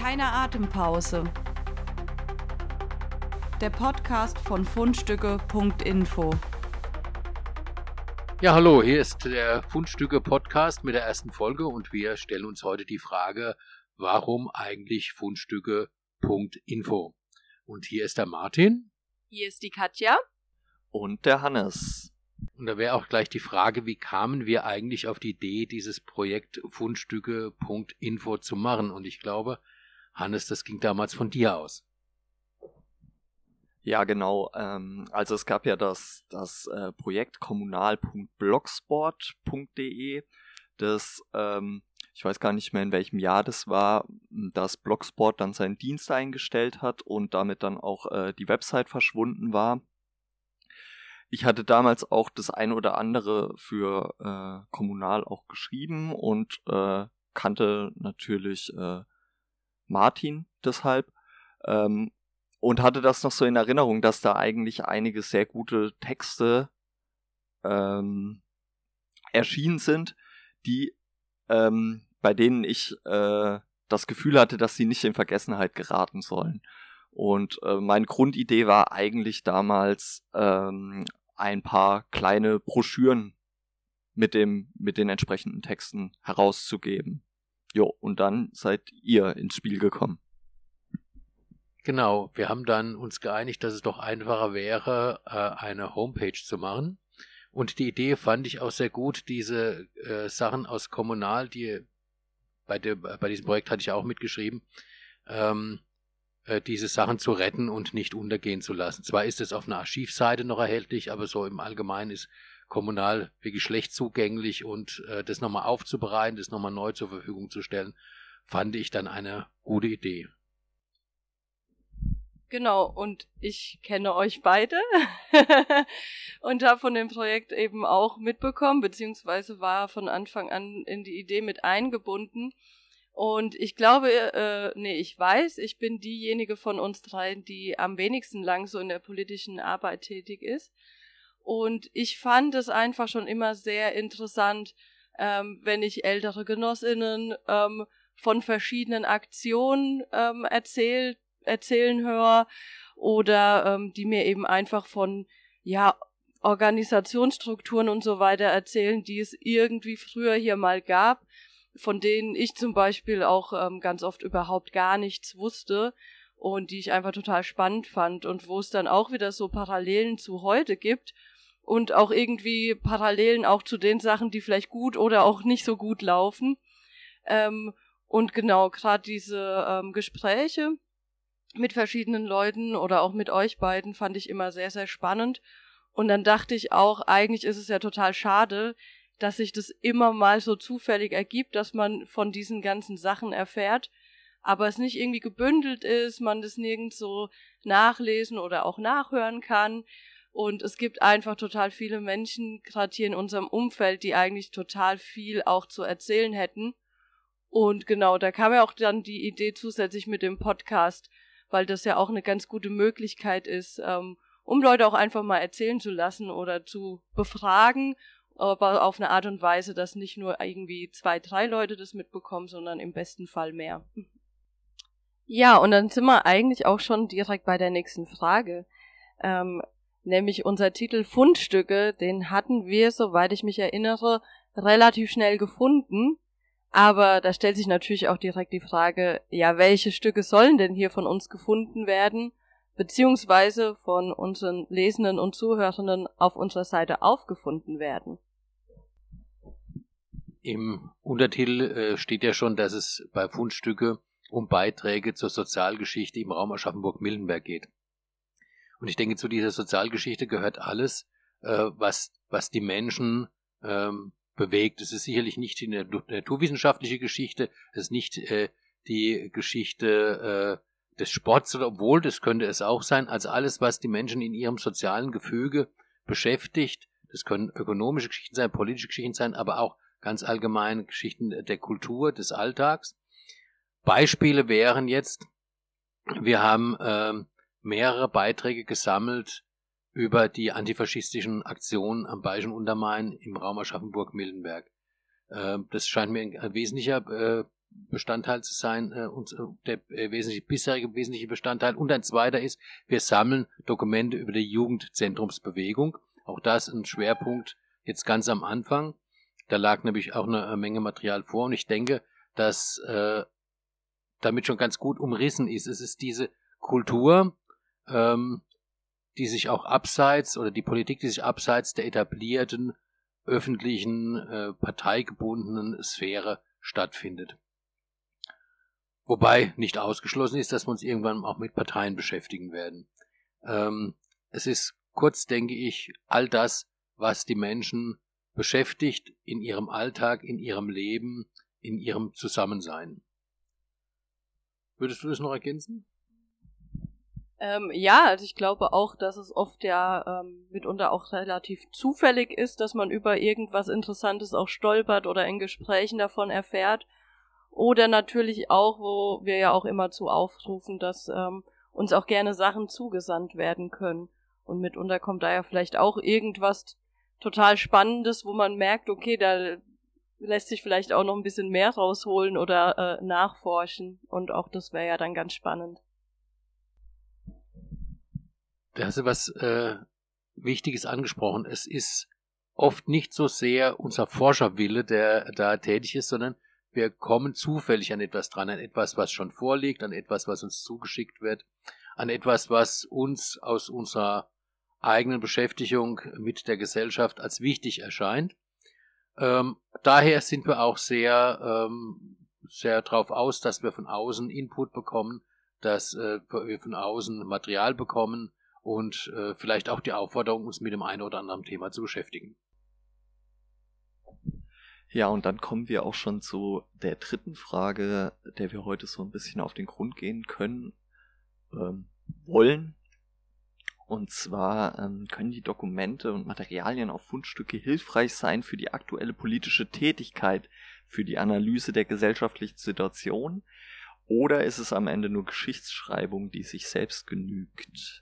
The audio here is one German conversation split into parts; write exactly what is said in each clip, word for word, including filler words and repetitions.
Keine Atempause. Der Podcast von Fundstücke Punkt info. Ja, hallo, hier ist der Fundstücke-Podcast mit der ersten Folge und wir stellen uns heute die Frage, warum eigentlich Fundstücke Punkt info? Und hier ist der Martin. Hier ist die Katja. Und der Hannes. Und da wäre auch gleich die Frage, wie kamen wir eigentlich auf die Idee, dieses Projekt Fundstücke Punkt info zu machen? Und ich glaube, Hannes, das ging damals von dir aus. Ja, genau. Ähm, also es gab ja das, das äh, Projekt kommunal Punkt blogspot Punkt de, das, ähm, ich weiß gar nicht mehr in welchem Jahr das war, dass Blogspot dann seinen Dienst eingestellt hat und damit dann auch äh, die Website verschwunden war. Ich hatte damals auch das ein oder andere für äh, kommunal auch geschrieben und äh, kannte natürlich äh, Martin deshalb ähm, und hatte das noch so in Erinnerung, dass da eigentlich einige sehr gute Texte ähm, erschienen sind, die ähm, bei denen ich äh, das Gefühl hatte, dass sie nicht in Vergessenheit geraten sollen. Und äh, meine Grundidee war eigentlich damals ähm, ein paar kleine Broschüren mit dem mit den entsprechenden Texten herauszugeben. Jo, und dann seid ihr ins Spiel gekommen. Genau, wir haben dann uns geeinigt, dass es doch einfacher wäre, eine Homepage zu machen. Und die Idee fand ich auch sehr gut, diese äh, Sachen aus Kommunal, die bei, dem, bei diesem Projekt hatte ich auch mitgeschrieben, ähm, äh, diese Sachen zu retten und nicht untergehen zu lassen. Zwar ist es auf einer Archivseite noch erhältlich, aber so im Allgemeinen ist Kommunal wirklich schlecht zugänglich und äh, das nochmal aufzubereiten, das nochmal neu zur Verfügung zu stellen, fand ich dann eine gute Idee. Genau, und ich kenne euch beide und habe von dem Projekt eben auch mitbekommen, beziehungsweise war von Anfang an in die Idee mit eingebunden. Und ich glaube, äh, nee, ich weiß, ich bin diejenige von uns dreien, die am wenigsten lang so in der politischen Arbeit tätig ist. Und ich fand es einfach schon immer sehr interessant, ähm, wenn ich ältere Genossinnen ähm, von verschiedenen Aktionen ähm, erzählt erzählen höre oder ähm, die mir eben einfach von ja Organisationsstrukturen und so weiter erzählen, die es irgendwie früher hier mal gab, von denen ich zum Beispiel auch ähm, ganz oft überhaupt gar nichts wusste und die ich einfach total spannend fand und wo es dann auch wieder so Parallelen zu heute gibt und auch irgendwie Parallelen auch zu den Sachen, die vielleicht gut oder auch nicht so gut laufen. Ähm, und genau, gerade diese ähm, Gespräche mit verschiedenen Leuten oder auch mit euch beiden fand ich immer sehr, sehr spannend. Und dann dachte ich auch, eigentlich ist es ja total schade, dass sich das immer mal so zufällig ergibt, dass man von diesen ganzen Sachen erfährt, aber es nicht irgendwie gebündelt ist, man das nirgends so nachlesen oder auch nachhören kann. Und es gibt einfach total viele Menschen, gerade hier in unserem Umfeld, die eigentlich total viel auch zu erzählen hätten. Und genau, da kam ja auch dann die Idee zusätzlich mit dem Podcast, weil das ja auch eine ganz gute Möglichkeit ist, ähm, um Leute auch einfach mal erzählen zu lassen oder zu befragen, aber auf eine Art und Weise, dass nicht nur irgendwie zwei, drei Leute das mitbekommen, sondern im besten Fall mehr. Ja, und dann sind wir eigentlich auch schon direkt bei der nächsten Frage, ähm, nämlich unser Titel Fundstücke, den hatten wir, soweit ich mich erinnere, relativ schnell gefunden. Aber da stellt sich natürlich auch direkt die Frage, ja, welche Stücke sollen denn hier von uns gefunden werden, beziehungsweise von unseren Lesenden und Zuhörenden auf unserer Seite aufgefunden werden? Im Untertitel äh, steht ja schon, dass es bei Fundstücke um Beiträge zur Sozialgeschichte im Raum Aschaffenburg-Miltenberg geht. Und ich denke, zu dieser Sozialgeschichte gehört alles, äh, was, was die Menschen ähm, bewegt. Es ist sicherlich nicht die naturwissenschaftliche Geschichte, es ist nicht äh, die Geschichte äh, des Sports, obwohl das könnte es auch sein, also alles, was die Menschen in ihrem sozialen Gefüge beschäftigt. Das können ökonomische Geschichten sein, politische Geschichten sein, aber auch ganz allgemeine Geschichten der Kultur, des Alltags. Beispiele wären jetzt, wir haben äh, mehrere Beiträge gesammelt über die antifaschistischen Aktionen am Bayerischen Untermain im Raum Aschaffenburg-Miltenberg. Äh, das scheint mir ein, ein wesentlicher äh, Bestandteil zu sein, äh, und, äh, der äh, wesentliche, bisherige wesentliche Bestandteil. Und ein zweiter ist, wir sammeln Dokumente über die Jugendzentrumsbewegung. Auch das ein Schwerpunkt jetzt ganz am Anfang. Da lag nämlich auch eine Menge Material vor und ich denke, dass äh, damit schon ganz gut umrissen ist. Es ist diese Kultur, ähm, die sich auch abseits, oder die Politik, die sich abseits der etablierten, öffentlichen, äh, parteigebundenen Sphäre stattfindet. Wobei nicht ausgeschlossen ist, dass wir uns irgendwann auch mit Parteien beschäftigen werden. Ähm, es ist kurz, denke ich, all das, was die Menschen beschäftigt in ihrem Alltag, in ihrem Leben, in ihrem Zusammensein. Würdest du das noch ergänzen? Ähm, ja, also ich glaube auch, dass es oft ja ähm, mitunter auch relativ zufällig ist, dass man über irgendwas Interessantes auch stolpert oder in Gesprächen davon erfährt. Oder natürlich auch, wo wir ja auch immer zu aufrufen, dass ähm, uns auch gerne Sachen zugesandt werden können. Und mitunter kommt da ja vielleicht auch irgendwas total Spannendes, wo man merkt, okay, da lässt sich vielleicht auch noch ein bisschen mehr rausholen oder äh, nachforschen. Und auch das wäre ja dann ganz spannend. Da hast du was äh, Wichtiges angesprochen. Es ist oft nicht so sehr unser Forscherwille, der da tätig ist, sondern wir kommen zufällig an etwas dran, an etwas, was schon vorliegt, an etwas, was uns zugeschickt wird, an etwas, was uns aus unserer eigenen Beschäftigung mit der Gesellschaft als wichtig erscheint. Ähm, daher sind wir auch sehr, ähm, sehr darauf aus, dass wir von außen Input bekommen, dass äh, wir von außen Material bekommen und äh, vielleicht auch die Aufforderung, uns mit dem einen oder anderen Thema zu beschäftigen. Ja, und dann kommen wir auch schon zu der dritten Frage, der wir heute so ein bisschen auf den Grund gehen können, ähm, wollen. Und zwar ähm, können die Dokumente und Materialien auf Fundstücke hilfreich sein für die aktuelle politische Tätigkeit, für die Analyse der gesellschaftlichen Situation, oder ist es am Ende nur Geschichtsschreibung, die sich selbst genügt?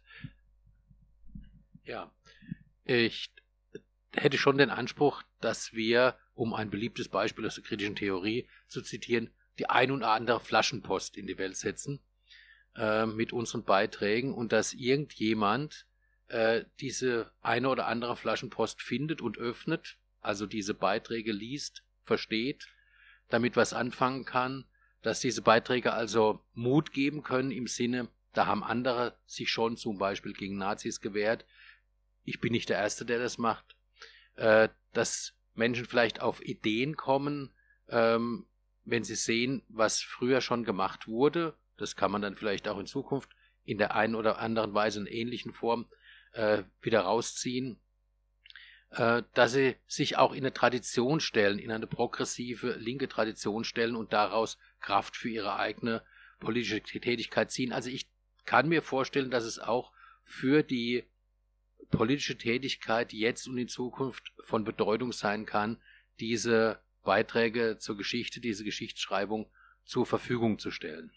Ja, ich hätte schon den Anspruch, dass wir, um ein beliebtes Beispiel aus der kritischen Theorie zu zitieren, die ein oder andere Flaschenpost in die Welt setzen äh, mit unseren Beiträgen und dass irgendjemand äh, diese eine oder andere Flaschenpost findet und öffnet, also diese Beiträge liest, versteht, damit was anfangen kann, dass diese Beiträge also Mut geben können im Sinne, da haben andere sich schon zum Beispiel gegen Nazis gewehrt, ich bin nicht der Erste, der das macht, äh, dass Menschen vielleicht auf Ideen kommen, ähm, wenn sie sehen, was früher schon gemacht wurde, das kann man dann vielleicht auch in Zukunft in der einen oder anderen Weise in ähnlichen Form äh, wieder rausziehen, äh, dass sie sich auch in eine Tradition stellen, in eine progressive linke Tradition stellen und daraus Kraft für ihre eigene politische Tätigkeit ziehen. Also ich kann mir vorstellen, dass es auch für die politische Tätigkeit jetzt und in Zukunft von Bedeutung sein kann, diese Beiträge zur Geschichte, diese Geschichtsschreibung zur Verfügung zu stellen.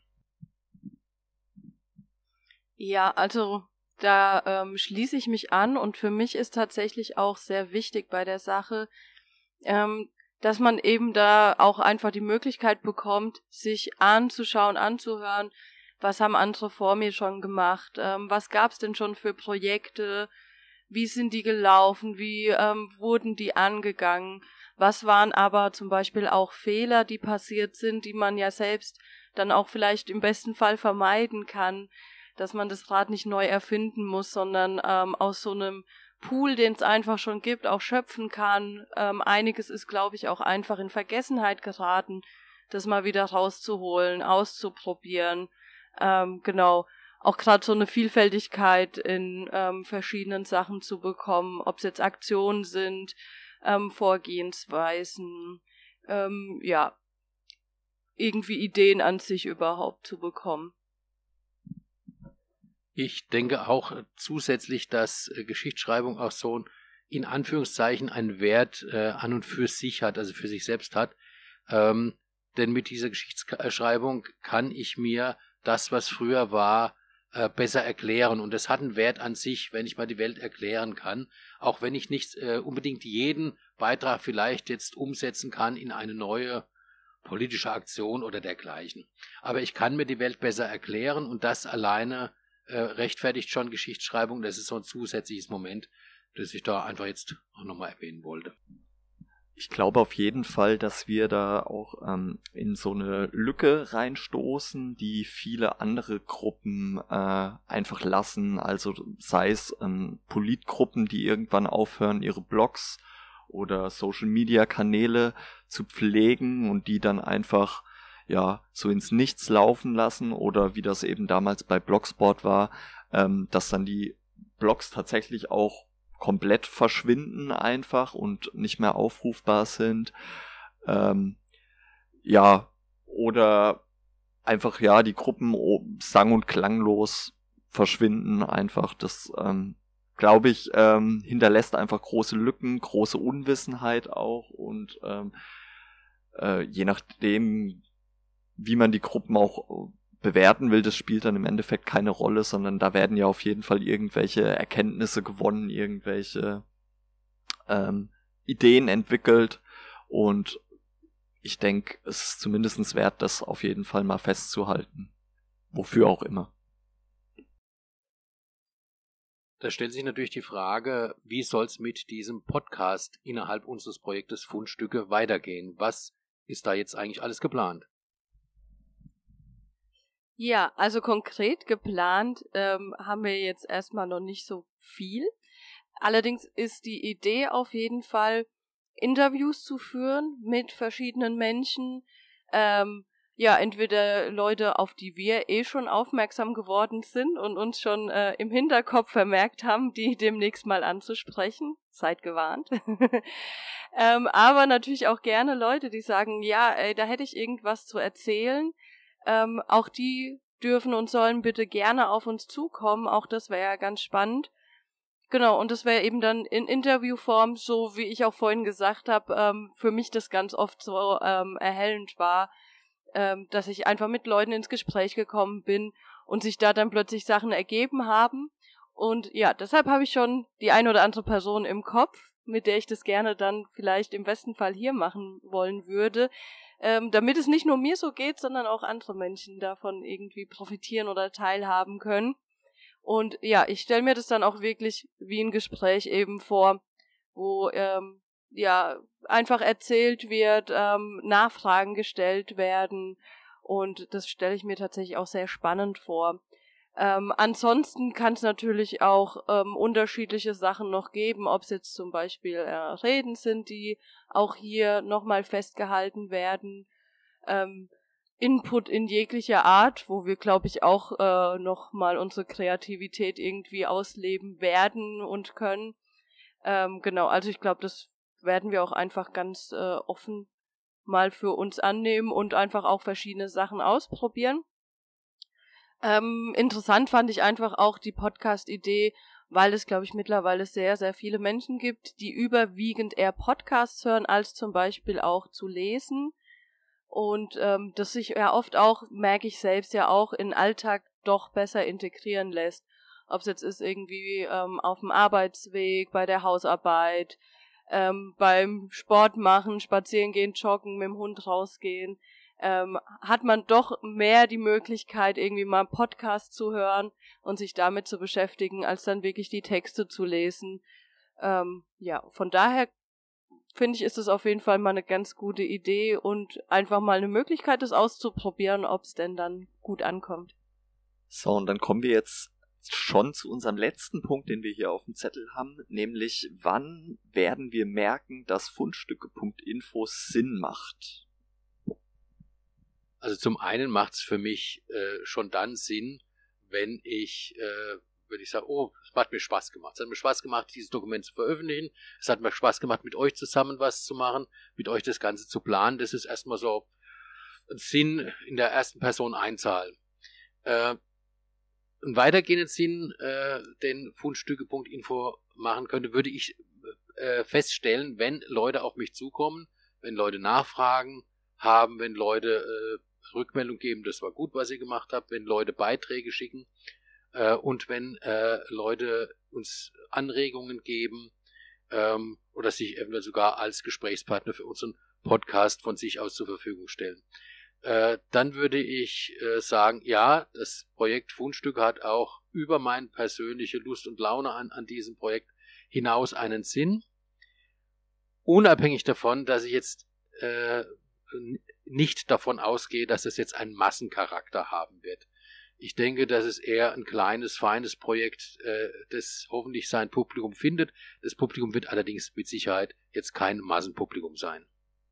Ja, also da ähm, schließe ich mich an und für mich ist tatsächlich auch sehr wichtig bei der Sache, ähm, dass man eben da auch einfach die Möglichkeit bekommt, sich anzuschauen, anzuhören, was haben andere vor mir schon gemacht, ähm, was gab's denn schon für Projekte, wie sind die gelaufen, wie ähm, wurden die angegangen, was waren aber zum Beispiel auch Fehler, die passiert sind, die man ja selbst dann auch vielleicht im besten Fall vermeiden kann, dass man das Rad nicht neu erfinden muss, sondern ähm, aus so einem Pool, den es einfach schon gibt, auch schöpfen kann. Ähm, einiges ist, glaube ich, auch einfach in Vergessenheit geraten, das mal wieder rauszuholen, auszuprobieren. Ähm, genau, auch gerade so eine Vielfältigkeit in ähm, verschiedenen Sachen zu bekommen, ob es jetzt Aktionen sind, ähm, Vorgehensweisen, ähm, ja, irgendwie Ideen an sich überhaupt zu bekommen. Ich denke auch zusätzlich, dass äh, Geschichtsschreibung auch so ein, in Anführungszeichen einen Wert äh, an und für sich hat, also für sich selbst hat. Ähm, denn mit dieser Geschichtsschreibung kann ich mir das, was früher war, äh, besser erklären. Und das hat einen Wert an sich, wenn ich mal die Welt erklären kann. Auch wenn ich nicht äh, unbedingt jeden Beitrag vielleicht jetzt umsetzen kann in eine neue politische Aktion oder dergleichen. Aber ich kann mir die Welt besser erklären und das alleine äh, rechtfertigt schon Geschichtsschreibung. Das ist so ein zusätzliches Moment, das ich da einfach jetzt auch nochmal erwähnen wollte. Ich glaube auf jeden Fall, dass wir da auch ähm, in so eine Lücke reinstoßen, die viele andere Gruppen äh, einfach lassen. Also sei es ähm, Politgruppen, die irgendwann aufhören, ihre Blogs oder Social-Media-Kanäle zu pflegen und die dann einfach ja so ins Nichts laufen lassen, oder wie das eben damals bei Blogspot war, ähm, dass dann die Blogs tatsächlich auch komplett verschwinden einfach und nicht mehr aufrufbar sind. Ähm, ja, oder einfach, ja, die Gruppen sang- und klanglos verschwinden einfach. Das, ähm, glaube ich, ähm, hinterlässt einfach große Lücken, große Unwissenheit auch, und ähm, äh, je nachdem, wie man die Gruppen auch bewerten will, das spielt dann im Endeffekt keine Rolle, sondern da werden ja auf jeden Fall irgendwelche Erkenntnisse gewonnen, irgendwelche ähm, Ideen entwickelt, und ich denke, es ist zumindest wert, das auf jeden Fall mal festzuhalten. Wofür auch immer. Da stellt sich natürlich die Frage, wie soll es mit diesem Podcast innerhalb unseres Projektes Fundstücke weitergehen? Was ist da jetzt eigentlich alles geplant? Ja, also konkret geplant ähm, haben wir jetzt erstmal noch nicht so viel. Allerdings ist die Idee auf jeden Fall, Interviews zu führen mit verschiedenen Menschen. Ähm, ja, entweder Leute, auf die wir eh schon aufmerksam geworden sind und uns schon äh, im Hinterkopf vermerkt haben, die demnächst mal anzusprechen. Seid gewarnt. ähm, aber natürlich auch gerne Leute, die sagen, ja, ey, da hätte ich irgendwas zu erzählen. Ähm, auch die dürfen und sollen bitte gerne auf uns zukommen. Auch das wäre ja ganz spannend. Genau, und das wäre eben dann in Interviewform, so wie ich auch vorhin gesagt habe, ähm, für mich das ganz oft so ähm, erhellend war, ähm, dass ich einfach mit Leuten ins Gespräch gekommen bin und sich da dann plötzlich Sachen ergeben haben. Und ja, deshalb habe ich schon die ein oder andere Person im Kopf, mit der ich das gerne dann vielleicht im besten Fall hier machen wollen würde, ähm, damit es nicht nur mir so geht, sondern auch andere Menschen davon irgendwie profitieren oder teilhaben können. Und ja, ich stelle mir das dann auch wirklich wie ein Gespräch eben vor, wo ähm, ja einfach erzählt wird, ähm, Nachfragen gestellt werden, und das stelle ich mir tatsächlich auch sehr spannend vor. Ähm, ansonsten kann es natürlich auch ähm, unterschiedliche Sachen noch geben, ob es jetzt zum Beispiel äh, Reden sind, die auch hier nochmal festgehalten werden, ähm, Input in jeglicher Art, wo wir, glaube ich, auch äh, nochmal unsere Kreativität irgendwie ausleben werden und können. Ähm, genau, also ich glaube, das werden wir auch einfach ganz äh, offen mal für uns annehmen und einfach auch verschiedene Sachen ausprobieren. Ähm, interessant fand ich einfach auch die Podcast-Idee, weil es, glaube ich, mittlerweile sehr, sehr viele Menschen gibt, die überwiegend eher Podcasts hören, als zum Beispiel auch zu lesen. Und ähm, das sich ja oft auch, merke ich selbst ja auch, in den Alltag doch besser integrieren lässt. Ob es jetzt ist irgendwie ähm, auf dem Arbeitsweg, bei der Hausarbeit, ähm, beim Sport machen, spazieren gehen, joggen, mit dem Hund rausgehen, ähm, hat man doch mehr die Möglichkeit, irgendwie mal einen Podcast zu hören und sich damit zu beschäftigen, als dann wirklich die Texte zu lesen. Ähm, ja, von daher finde ich, ist es auf jeden Fall mal eine ganz gute Idee und einfach mal eine Möglichkeit, das auszuprobieren, ob es denn dann gut ankommt. So, und dann kommen wir jetzt schon zu unserem letzten Punkt, den wir hier auf dem Zettel haben, nämlich wann werden wir merken, dass Fundstücke Punkt info Sinn macht? Also zum einen macht es für mich äh, schon dann Sinn, wenn ich, äh, wenn ich sage, oh, es hat mir Spaß gemacht. Es hat mir Spaß gemacht, dieses Dokument zu veröffentlichen. Es hat mir Spaß gemacht, mit euch zusammen was zu machen, mit euch das Ganze zu planen. Das ist erstmal so ein Sinn in der ersten Person einzahlen. Äh, einen weitergehenden Sinn, äh, den Fundstücke Punkt info machen könnte, würde ich äh, feststellen, wenn Leute auf mich zukommen, wenn Leute Nachfragen haben, wenn Leute äh, Rückmeldung geben, das war gut, was ihr gemacht habt, wenn Leute Beiträge schicken äh, und wenn äh, Leute uns Anregungen geben ähm, oder sich eventuell sogar als Gesprächspartner für unseren Podcast von sich aus zur Verfügung stellen. Äh, dann würde ich äh, sagen, ja, das Projekt Fundstücke hat auch über meine persönliche Lust und Laune an, an diesem Projekt hinaus einen Sinn. Unabhängig davon, dass ich jetzt äh, nicht davon ausgehe, dass es jetzt einen Massencharakter haben wird. Ich denke, das ist eher ein kleines, feines Projekt, äh, das hoffentlich sein Publikum findet. Das Publikum wird allerdings mit Sicherheit jetzt kein Massenpublikum sein.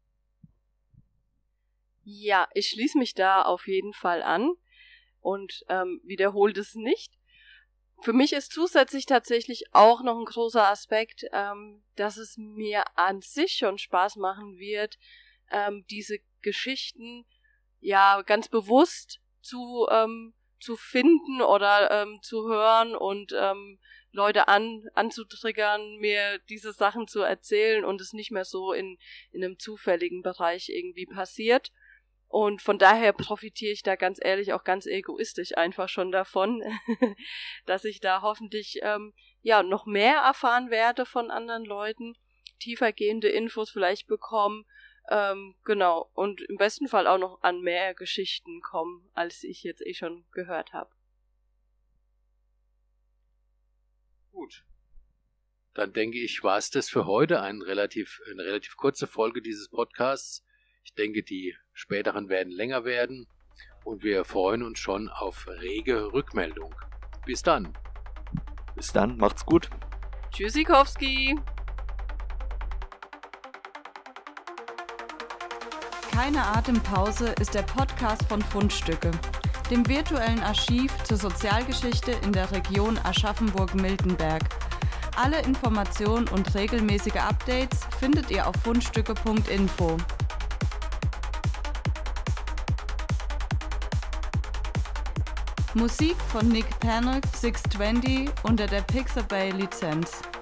Ja, ich schließe mich da auf jeden Fall an und ähm, wiederhole das nicht. Für mich ist zusätzlich tatsächlich auch noch ein großer Aspekt, ähm, dass es mir an sich schon Spaß machen wird, ähm, diese Geschichten ja ganz bewusst zu ähm, zu finden oder ähm, zu hören und ähm, Leute an anzutriggern, mir diese Sachen zu erzählen und es nicht mehr so in in einem zufälligen Bereich irgendwie passiert. Und von daher profitiere ich da ganz ehrlich auch ganz egoistisch einfach schon davon, dass ich da hoffentlich ähm, ja noch mehr erfahren werde von anderen Leuten, tiefergehende Infos vielleicht bekommen, ähm, genau, und im besten Fall auch noch an mehr Geschichten kommen, als ich jetzt eh schon gehört habe. Gut. Dann denke ich, war es das für heute, ein relativ, eine relativ kurze Folge dieses Podcasts. Ich denke, die späteren werden länger werden und wir freuen uns schon auf rege Rückmeldung. Bis dann. Bis dann, macht's gut. Tschüssikowski. Keine Atempause ist der Podcast von Fundstücke, dem virtuellen Archiv zur Sozialgeschichte in der Region Aschaffenburg-Miltenberg. Alle Informationen und regelmäßige Updates findet ihr auf fundstücke punkt info. Musik von Nick Panic sechshundertzwanzig unter der Pixabay Lizenz.